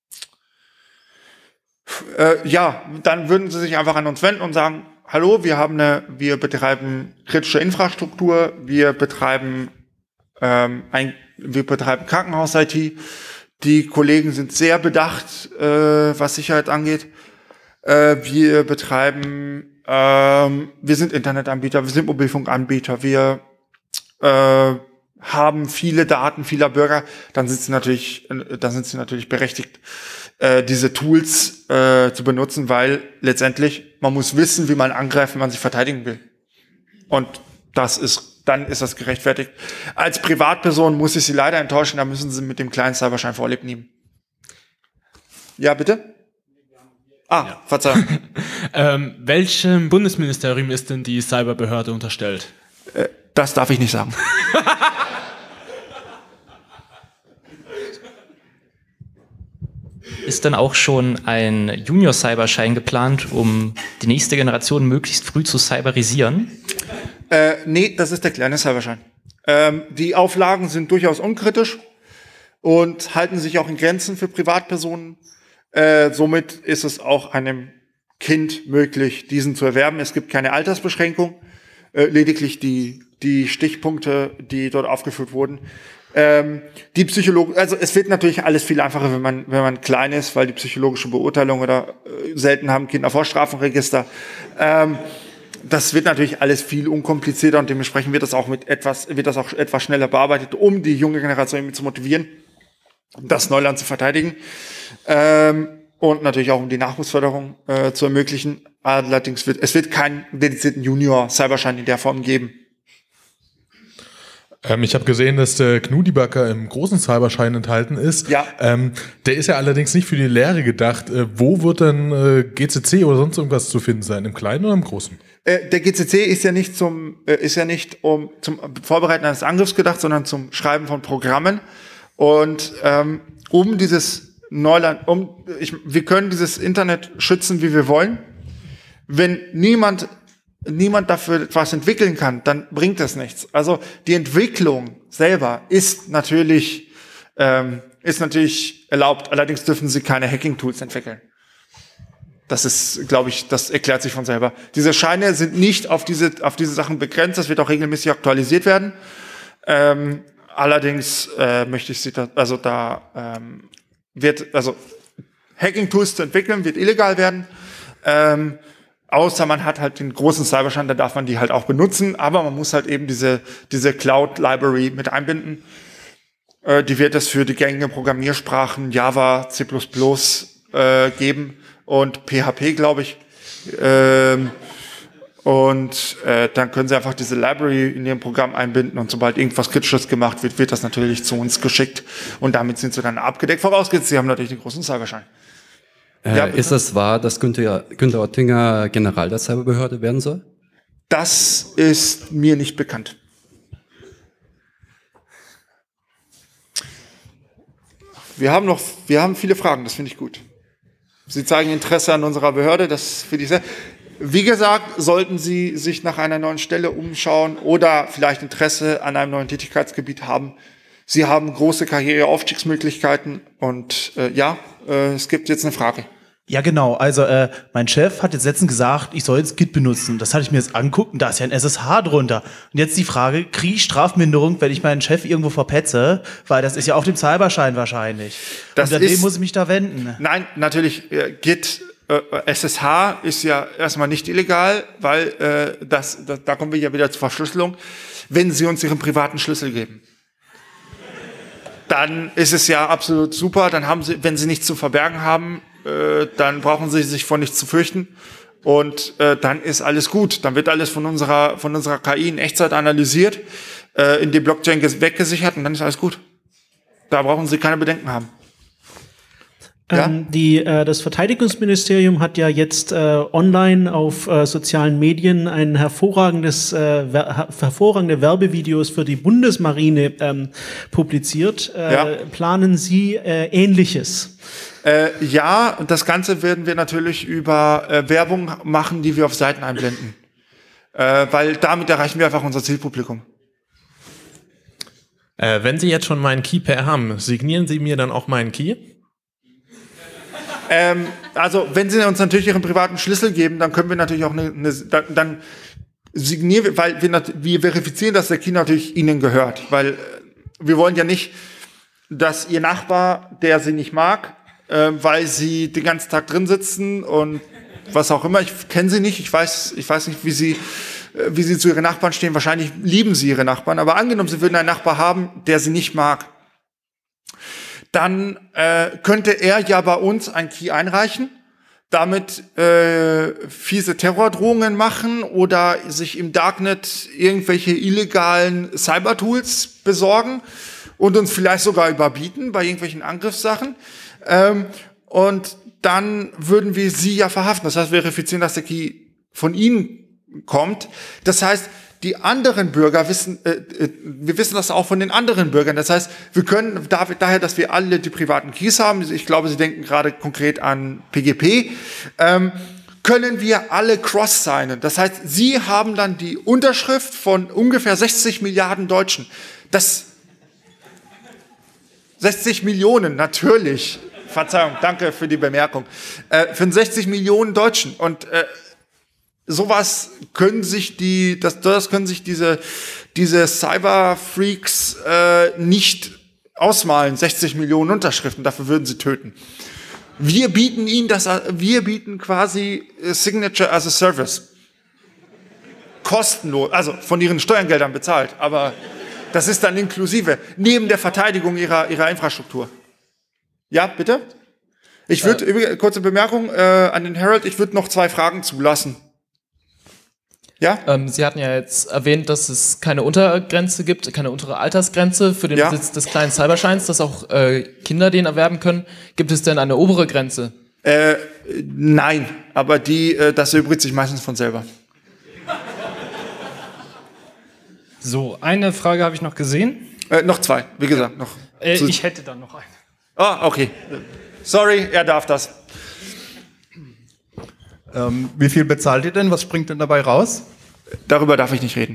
äh, ja, dann würden Sie sich einfach an uns wenden und sagen: Hallo, wir haben eine, wir betreiben kritische Infrastruktur, wir betreiben ähm, ein, wir betreiben Krankenhaus-I T. Die Kollegen sind sehr bedacht, äh, was Sicherheit angeht. Äh, wir betreiben, ähm, wir sind Internetanbieter, wir sind Mobilfunkanbieter, wir äh, haben viele Daten vieler Bürger. Dann sind sie natürlich, dann sind sie natürlich berechtigt, äh, diese Tools äh, zu benutzen, weil letztendlich man muss wissen, wie man angreift, wenn man sich verteidigen will. Und das ist, dann ist das gerechtfertigt. Als Privatperson muss ich Sie leider enttäuschen, da müssen Sie mit dem kleinen Cyberschein Vorlieb nehmen. Ja, bitte? Ah, ja. Verzeihung. ähm, welchem Bundesministerium ist denn die Cyberbehörde unterstellt? Äh, das darf ich nicht sagen. Ist dann auch schon ein Junior-Cyberschein geplant, um die nächste Generation möglichst früh zu cyberisieren? Äh, nee, das ist der kleine Cyberschein. Ähm, die Auflagen sind durchaus unkritisch und halten sich auch in Grenzen für Privatpersonen. Äh, somit ist es auch einem Kind möglich, diesen zu erwerben. Es gibt keine Altersbeschränkung, äh, lediglich die, die Stichpunkte, die dort aufgeführt wurden. Ähm, die Psychologen, also es wird natürlich alles viel einfacher, wenn man, wenn man klein ist, weil die psychologische Beurteilung oder äh, selten haben Kinder Vorstrafenregister. Ähm, das wird natürlich alles viel unkomplizierter und dementsprechend wird das auch mit etwas, wird das auch etwas schneller bearbeitet, um die junge Generation zu motivieren, das Neuland zu verteidigen. Ähm, und natürlich auch um die Nachwuchsförderung äh, zu ermöglichen. Allerdings wird, es wird keinen dedizierten Junior-Cyberschein in der Form geben. Ähm, ich habe gesehen, dass der G N U-Debugger im großen Cyberschein enthalten ist. Ja. Ähm, der ist ja allerdings nicht für die Lehre gedacht. Äh, wo wird denn äh, G C C oder sonst irgendwas zu finden sein? Im Kleinen oder im Großen? Äh, der G C C ist ja nicht zum, äh, ist ja nicht um zum Vorbereiten eines Angriffs gedacht, sondern zum Schreiben von Programmen. Und ähm, um dieses Neuland, um ich, wir können dieses Internet schützen, wie wir wollen. Wenn niemand niemand dafür etwas entwickeln kann, dann bringt das nichts. Also die Entwicklung selber ist natürlich ähm, ist natürlich erlaubt. Allerdings dürfen sie keine Hacking-Tools entwickeln. Das ist, glaube ich, das erklärt sich von selber. Diese Scheine sind nicht auf diese auf diese Sachen begrenzt. Das wird auch regelmäßig aktualisiert werden. Ähm, allerdings äh, möchte ich sie da, also da ähm, wird also Hacking-Tools zu entwickeln wird illegal werden. Ähm, Außer man hat halt den großen Cyberschein, da darf man die halt auch benutzen, aber man muss halt eben diese diese Cloud-Library mit einbinden. Äh, die wird es für die gängigen Programmiersprachen Java, C plus plus äh, geben und P H P, glaube ich. Ähm, und äh, dann können Sie einfach diese Library in Ihrem Programm einbinden und sobald irgendwas Kritisches gemacht wird, wird das natürlich zu uns geschickt und damit sind Sie dann abgedeckt. Vorausgesetzt, Sie haben natürlich den großen Cyberschein. Äh, Ja, ist es wahr, dass Günther, Günther Oettinger General der Cyberbehörde werden soll? Das ist mir nicht bekannt. Wir haben noch, wir haben viele Fragen, das finde ich gut. Sie zeigen Interesse an unserer Behörde, das finde ich sehr. Wie gesagt, sollten Sie sich nach einer neuen Stelle umschauen oder vielleicht Interesse an einem neuen Tätigkeitsgebiet haben. Sie haben große Karriereaufstiegsmöglichkeiten und äh, ja, äh, es gibt jetzt eine Frage. Ja, genau. Also äh, mein Chef hat jetzt letztens gesagt, ich soll jetzt Git benutzen. Das hatte ich mir jetzt angeguckt und da ist ja ein S S H drunter. Und jetzt die Frage, kriege ich Strafminderung, wenn ich meinen Chef irgendwo verpetze? Weil das ist ja auf dem Cyberschein wahrscheinlich. Das und an wen ist- muss ich mich da wenden? Nein, natürlich, äh, Git, äh, S S H ist ja erstmal nicht illegal, weil äh, das, das, da kommen wir ja wieder zur Verschlüsselung. Wenn Sie uns Ihren privaten Schlüssel geben, dann ist es ja absolut super. Dann haben Sie, wenn Sie nichts zu verbergen haben, äh, dann brauchen Sie sich vor nichts zu fürchten. Und äh, dann ist alles gut. Dann wird alles von unserer von unserer K I in Echtzeit analysiert, äh, in die Blockchain ges- weggesichert und dann ist alles gut. Da brauchen Sie keine Bedenken haben. Ja? Ähm, die, äh, das Verteidigungsministerium hat ja jetzt äh, online auf äh, sozialen Medien ein hervorragendes, äh, ver hervorragende Werbevideos für die Bundesmarine ähm, publiziert. Äh, Ja. Planen Sie äh, Ähnliches? Äh, ja, das Ganze werden wir natürlich über äh, Werbung machen, die wir auf Seiten einblenden. Äh, weil damit erreichen wir einfach unser Zielpublikum. Äh, wenn Sie jetzt schon meinen Key-Pair haben, signieren Sie mir dann auch meinen Key? Ähm, also, wenn Sie uns natürlich Ihren privaten Schlüssel geben, dann können wir natürlich auch eine, eine dann, dann signieren wir, weil wir, nat- wir verifizieren, dass der Key natürlich Ihnen gehört. Weil äh, wir wollen ja nicht, dass Ihr Nachbar, der Sie nicht mag, äh, weil Sie den ganzen Tag drin sitzen und was auch immer, ich kenne Sie nicht, ich weiß, ich weiß nicht, wie Sie, äh, wie Sie zu Ihren Nachbarn stehen. Wahrscheinlich lieben Sie Ihre Nachbarn, aber angenommen, Sie würden einen Nachbar haben, der Sie nicht mag, dann äh, könnte er ja bei uns ein Key einreichen, damit äh, fiese Terrordrohungen machen oder sich im Darknet irgendwelche illegalen Cybertools besorgen und uns vielleicht sogar überbieten bei irgendwelchen Angriffssachen. Ähm, und dann würden wir Sie ja verhaften. Das heißt, wir verifizieren, dass der Key von Ihnen kommt. Das heißt, die anderen Bürger wissen, äh, äh, wir wissen das auch von den anderen Bürgern. Das heißt, wir können da, daher, dass wir alle die privaten Keys haben, ich glaube, Sie denken gerade konkret an P G P, ähm, können wir alle cross-signen. Das heißt, Sie haben dann die Unterschrift von ungefähr sechzig Milliarden Deutschen. Das sechzig Millionen, natürlich. Verzeihung, danke für die Bemerkung. Äh, für sechzig Millionen Deutschen. Und äh, sowas können sich die, das, das können sich diese, diese Cyber-Freaks äh, nicht ausmalen. sechzig Millionen Unterschriften, dafür würden sie töten. Wir bieten ihnen das, wir bieten quasi Signature as a Service. Kostenlos, also von ihren Steuergeldern bezahlt, aber das ist dann inklusive, neben der Verteidigung ihrer, ihrer Infrastruktur. Ja, bitte? Ich würde, äh, kurze Bemerkung äh, an den Harold, ich würde noch zwei Fragen zulassen. Ja? Ähm, Sie hatten ja jetzt erwähnt, dass es keine Untergrenze gibt, keine untere Altersgrenze für den ja. Besitz des kleinen Cyberscheins, dass auch äh, Kinder den erwerben können. Gibt es denn eine obere Grenze? Äh, nein, aber die, äh, das erübrigt sich meistens von selber. So, eine Frage habe ich noch gesehen. Äh, noch zwei, wie gesagt. noch. Äh, ich hätte dann noch eine. Ah, okay. Sorry, er darf das. Ähm, wie viel bezahlt ihr denn? Was springt denn dabei raus? Darüber darf ich nicht reden.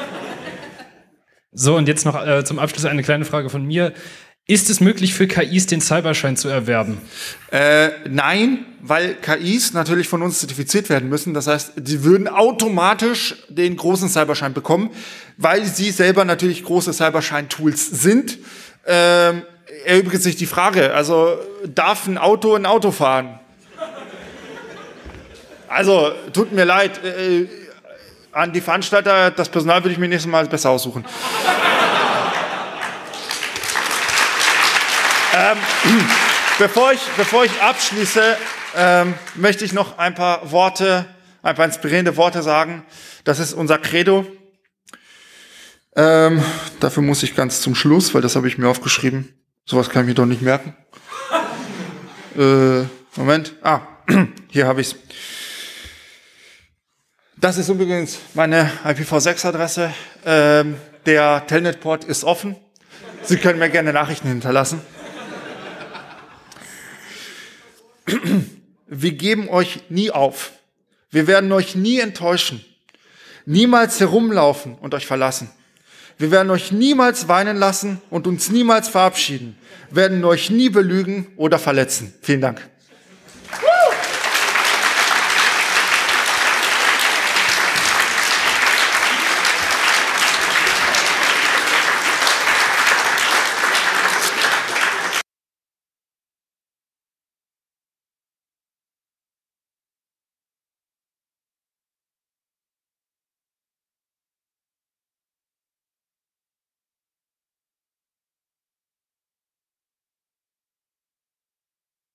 So, und jetzt noch äh, zum Abschluss eine kleine Frage von mir. Ist es möglich für K Is den Cyberschein zu erwerben? Äh, nein, weil K Is natürlich von uns zertifiziert werden müssen. Das heißt, sie würden automatisch den großen Cyberschein bekommen, weil sie selber natürlich große Cyberschein-Tools sind. Ähm, erübrigt sich die Frage, also darf ein Auto ein Auto fahren? Also, tut mir leid, äh, an die Veranstalter, das Personal würde ich mir nächstes Mal besser aussuchen. ähm, bevor, ich, bevor ich abschließe, ähm, möchte ich noch ein paar Worte, ein paar inspirierende Worte sagen. Das ist unser Credo. Ähm, dafür muss ich ganz zum Schluss, weil das habe ich mir aufgeschrieben. Sowas kann ich mir doch nicht merken. äh, Moment. Ah, hier habe ich's. Das ist übrigens meine I P v sechs Adresse. Ähm, der Telnet-Port ist offen. Sie können mir gerne Nachrichten hinterlassen. Wir geben euch nie auf. Wir werden euch nie enttäuschen. Niemals herumlaufen und euch verlassen. Wir werden euch niemals weinen lassen und uns niemals verabschieden. Wir werden euch nie belügen oder verletzen. Vielen Dank.